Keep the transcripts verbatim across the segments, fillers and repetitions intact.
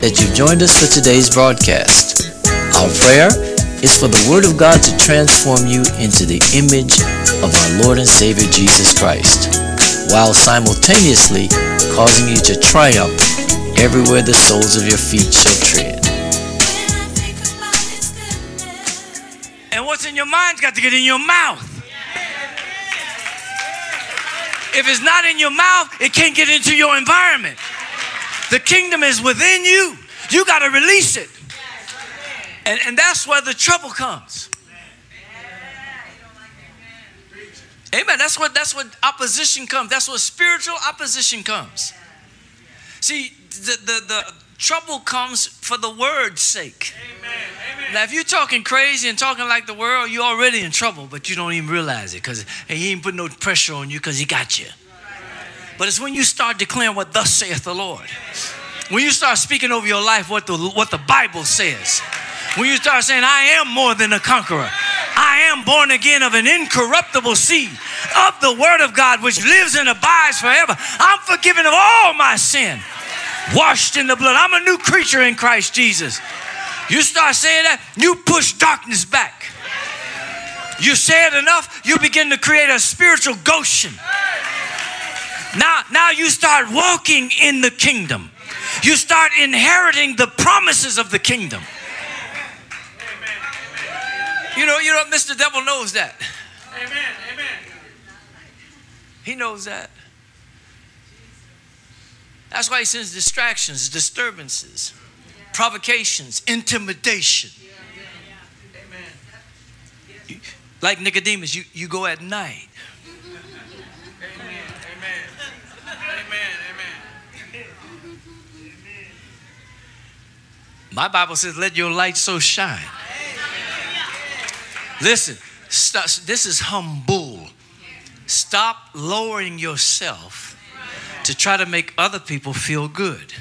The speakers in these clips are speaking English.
that you've joined us for today's broadcast. Our prayer is for the Word of God to transform you into the image of our Lord and Savior Jesus Christ, while simultaneously causing you to triumph everywhere the soles of your feet shall tread. And what's in your mind's got to get in your mouth. If it's not in your mouth, it can't get into your environment. The kingdom is within you. You got to release it. And, and that's where the trouble comes. Amen. That's what that's what opposition comes. That's what spiritual opposition comes. See, the, the, the trouble comes for the word's sake. Amen. Amen. Now, if you're talking crazy and talking like the world, you're already in trouble, but you don't even realize it because he ain't putting no pressure on you because he got you. But it's when you start declaring what thus saith the Lord. When you start speaking over your life what the, what the Bible says. When you start saying, I am more than a conqueror. I am born again of an incorruptible seed of the word of God, which lives and abides forever. I'm forgiven of all my sin. Washed in the blood. I'm a new creature in Christ Jesus. You start saying that, you push darkness back. You say it enough, you begin to create a spiritual Goshen. Now, now you start walking in the kingdom. You start inheriting the promises of the kingdom. You know, you know, Mister Devil knows that. Amen. Amen. He knows that. That's why he sends distractions, disturbances, provocations, intimidation. Like Nicodemus, you, you go at night. My Bible says, let your light so shine. Listen, stop, this is humble. Stop lowering yourself to try to make other people feel good.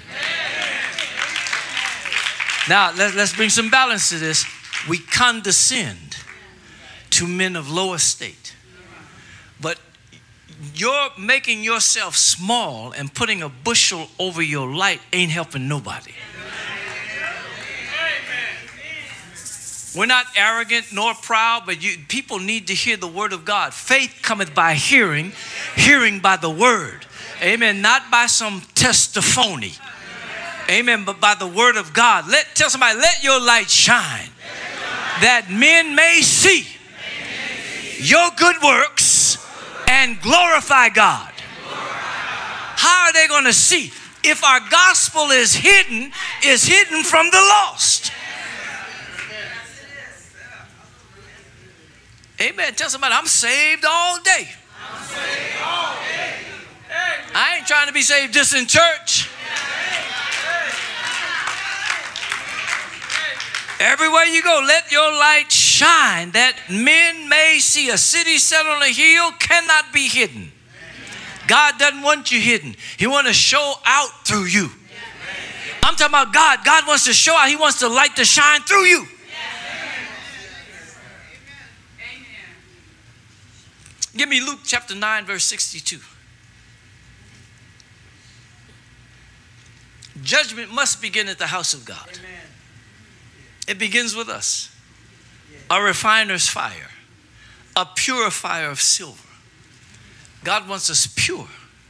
Now, let, let's bring some balance to this. We condescend to men of low estate. But you're making yourself small and putting a bushel over your light ain't helping nobody. We're not arrogant nor proud, but you, people need to hear the word of God. Faith cometh by hearing, hearing by the word. Amen. Not by some testimony. Amen. But by the word of God. Let tell somebody, let your light shine, that men may see your good works and glorify God. How are they going to see? If our gospel is hidden, is hidden from the lost. Amen. Tell somebody, I'm saved all day. I'm saved all day. I ain't trying to be saved just in church. Everywhere you go, let your light shine that men may see. A city set on a hill cannot be hidden. God doesn't want you hidden. He wants to show out through you. I'm talking about God. God wants to show out. He wants the light to shine through you. Give me Luke chapter nine, verse sixty-two. Judgment must begin at the house of God. Amen. It begins with us. A refiner's fire, a purifier of silver. God wants us pure.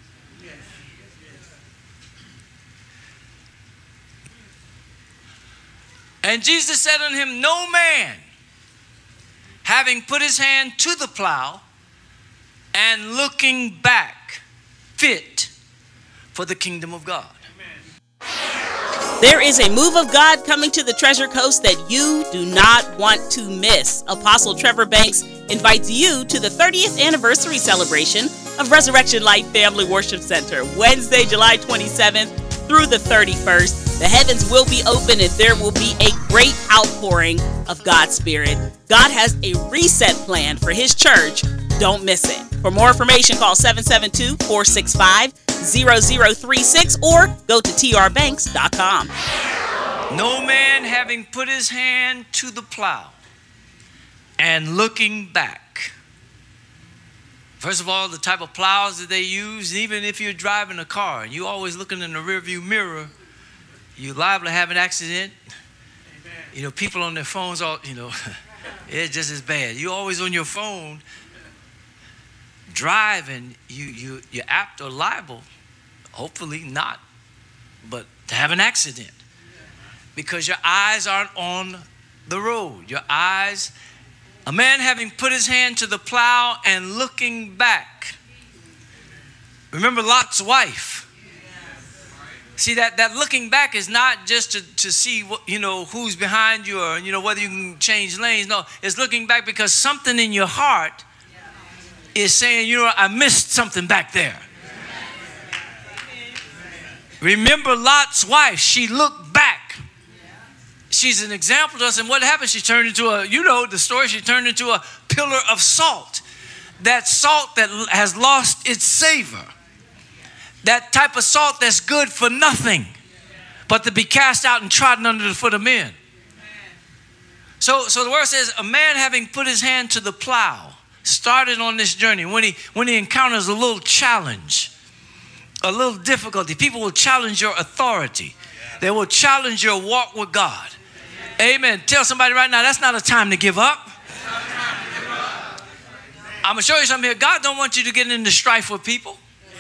And Jesus said unto him, no man, having put his hand to the plow, and looking back, fit for the kingdom of God. There is a move of God coming to the Treasure Coast that you do not want to miss. Apostle Trevor Banks invites you to the thirtieth anniversary celebration of Resurrection Life Family Worship Center, Wednesday, July twenty-seventh through the thirty-first. The heavens will be open and there will be a great outpouring of God's Spirit. God has a reset plan for His church. Don't miss it. For more information, call seven seven two, four six five, zero zero three six or go to t r banks dot com. No man having put his hand to the plow and looking back. First of all, the type of plows that they use, even if you're driving a car and you're always looking in the rearview mirror, you're liable to have an accident. Amen. You know, people on their phones, all you know, it's just as bad. You're always on your phone driving. You you you're apt or liable, hopefully not, but to have an accident because your eyes aren't on the road. Your eyes. A man having put his hand to the plow and looking back. Remember Lot's wife. See, that, that looking back is not just to, to see what, you know, who's behind you or, you know, whether you can change lanes. No, it's looking back because something in your heart is saying, you know, I missed something back there. Remember Lot's wife. She looked back. She's an example to us. And what happened? She turned into a, you know the story, she turned into a pillar of salt. That salt that has lost its savor. That type of salt that's good for nothing, but to be cast out and trodden under the foot of men. So, so the word says, a man having put his hand to the plow, started on this journey. When he, when he encounters a little challenge, a little difficulty, people will challenge your authority. They will challenge your walk with God. Amen. Tell somebody right now, that's not a time to give up. I'm going to show you something here. God don't want you to get into strife with people.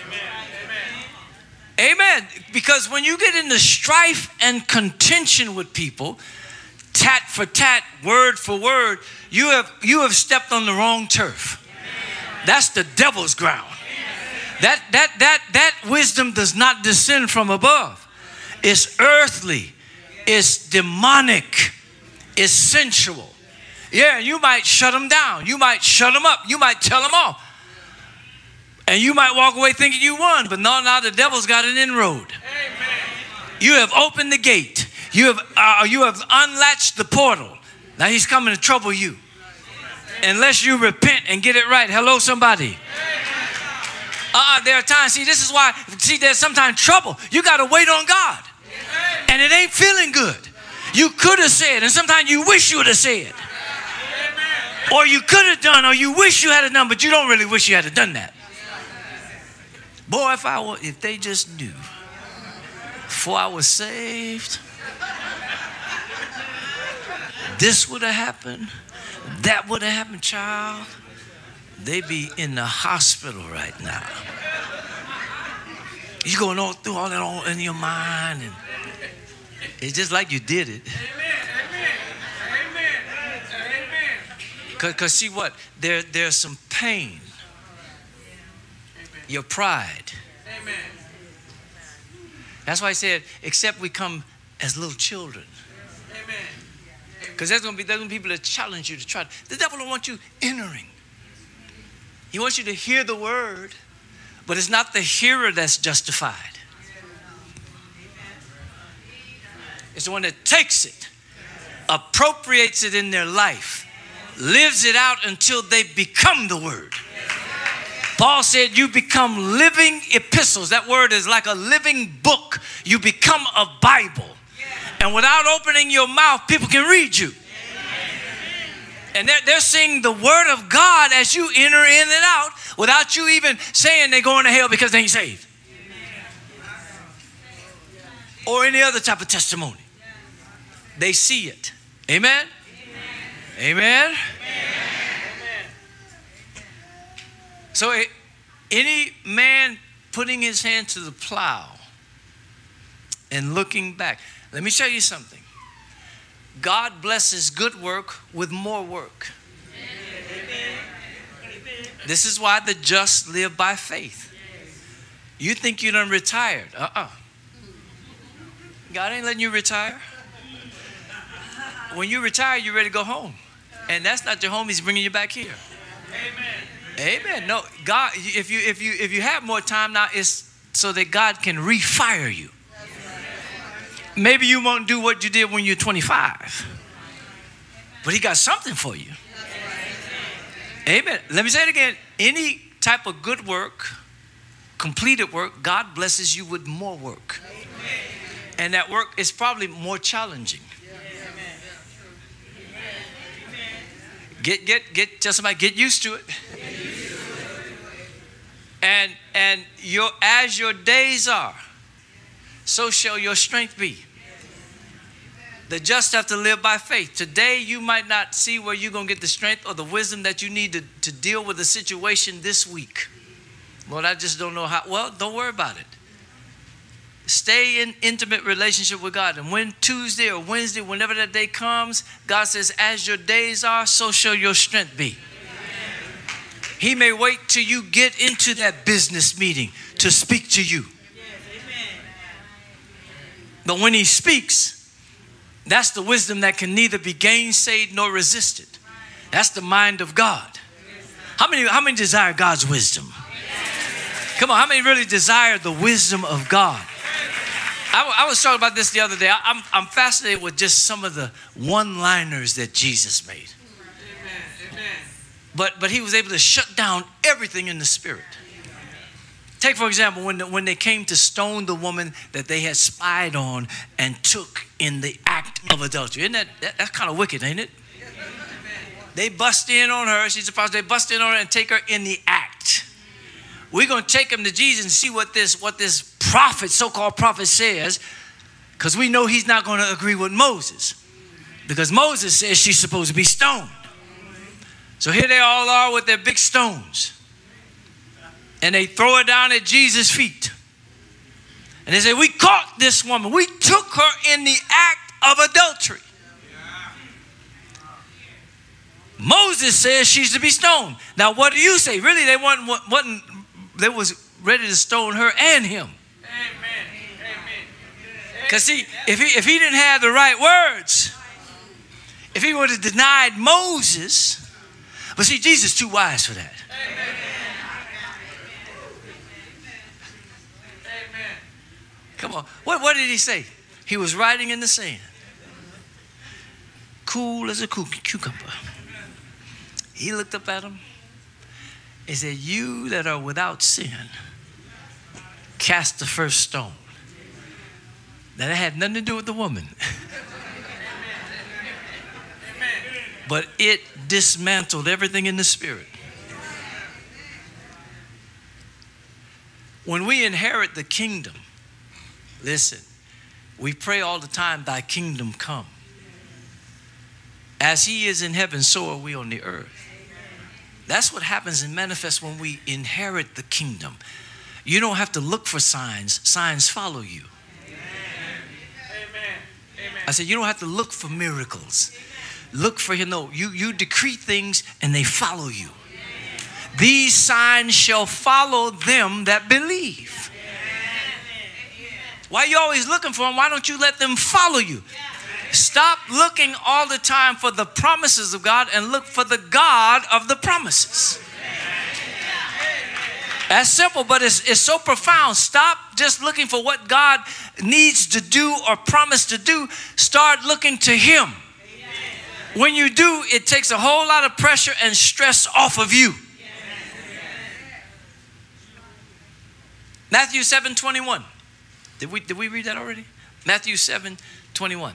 Amen. Amen. Because when you get into strife and contention with people, tat for tat, word for word, you have you have stepped on the wrong turf. That's the devil's ground. That that that that wisdom does not descend from above. It's earthly. It's demonic. It's sensual. Yeah, you might shut them down. You might shut them up. You might tell them off. And you might walk away thinking you won. But no, now the devil's got an inroad. Amen. You have opened the gate. You have, uh, you have unlatched the portal. Now he's coming to trouble you. Unless you repent and get it right. Hello, somebody. Uh-uh, there are times, see, this is why, see, there's sometimes trouble. You got to wait on God. And it ain't feeling good. You could have said, and sometimes you wish you would have said. Or you could have done, or you wish you had done, but you don't really wish you had done that. Boy, if I were, if they just knew before I was saved, this would have happened, that would have happened, child. They be in the hospital right now. You're going all through all that all in your mind, and it's just like you did it. Because see what? There, there's some pain. Your pride. That's why I said, except we come as little children. Because there's going to be there's gonna be people that challenge you to try. The devil don't want you entering. He wants you to hear the word, but it's not the hearer that's justified. It's the one that takes it, appropriates it in their life, lives it out until they become the word. Paul said you become living epistles. That word is like a living book. You become a Bible. And without opening your mouth, people can read you. And they're, they're seeing the word of God as you enter in and out without you even saying they're going to hell because they ain't saved. Or any other type of testimony. They see it. Amen? Amen? Amen? So any man putting his hand to the plow and looking back. Let me show you something. God blesses good work with more work. This is why the just live by faith. You think you done retired. Uh-uh. God ain't letting you retire. When you retire, you're ready to go home. And that's not your home. He's bringing you back here. Amen. Amen. No, God, if you if you if you have more time now, it's so that God can refire you. Maybe you won't do what you did when you're twenty-five, but He got something for you. Amen. Let me say it again. Any type of good work, completed work, God blesses you with more work, and that work is probably more challenging. Get get get tell somebody, get used to it. And and your as your days are, so shall your strength be. The just have to live by faith. Today, you might not see where you're going to get the strength or the wisdom that you need to, to deal with the situation this week. Lord, I just don't know how. Well, don't worry about it. Stay in intimate relationship with God. And when Tuesday or Wednesday, whenever that day comes, God says, as your days are, so shall your strength be. Amen. He may wait till you get into that business meeting to speak to you. Yes, amen. But when he speaks, that's the wisdom that can neither be gainsaid nor resisted. That's the mind of God. How many, how many desire God's wisdom? Come on, how many really desire the wisdom of God? I, I was talking about this the other day. I, I'm, I'm fascinated with just some of the one-liners that Jesus made. But, but he was able to shut down everything in the spirit. Take, for example, when, the, when they came to stone the woman that they had spied on and took in the act of adultery. Isn't that, that that's kind of wicked, ain't it? They bust in on her. She's a prostitute. They bust in on her and take her in the act. We're going to take him to Jesus and see what this, what this prophet, so-called prophet says, because we know he's not going to agree with Moses, because Moses says she's supposed to be stoned. So here they all are with their big stones. And they throw her down at Jesus' feet. And they say, we caught this woman. We took her in the act of adultery. Moses says she's to be stoned. Now, what do you say? Really, they wasn't, wasn't they was ready to stone her and him. Because see, if he, if he didn't have the right words, if he would have denied Moses, but see, Jesus is too wise for that. Come on. What, what did he say? He was writing in the sand. Cool as a cucumber. He looked up at him and said, you that are without sin, cast the first stone. Now, that had nothing to do with the woman. But it dismantled everything in the spirit. When we inherit the kingdom, listen, we pray all the time, thy kingdom come. As he is in heaven, so are we on the earth. That's what happens and manifests when we inherit the kingdom. You don't have to look for signs. Signs follow you. Amen. I said, you don't have to look for miracles. Look for him. No, you, you decree things and they follow you. These signs shall follow them that believe. Why are you always looking for them? Why don't you let them follow you? Stop looking all the time for the promises of God and look for the God of the promises. That's simple, but it's, it's so profound. Stop just looking for what God needs to do or promise to do. Start looking to him. When you do, it takes a whole lot of pressure and stress off of you. Matthew seven twenty-one. Did we, did we read that already? Matthew seven twenty-one.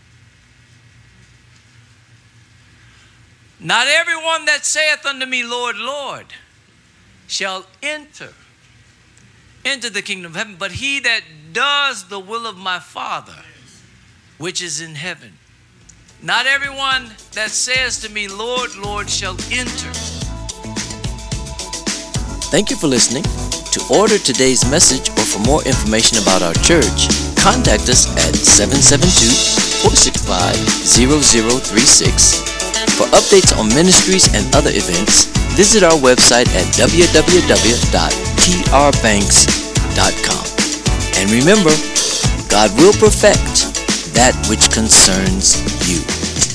Not everyone that saith unto me, Lord, Lord, shall enter into the kingdom of heaven, but he that does the will of my Father, which is in heaven. Not everyone that says to me, Lord, Lord, shall enter. Thank you for listening. To order today's message or for more information about our church, contact us at seven seven two, four six five, zero zero three six. For updates on ministries and other events, visit our website at w w w dot t r banks dot com. And remember, God will perfect that which concerns you.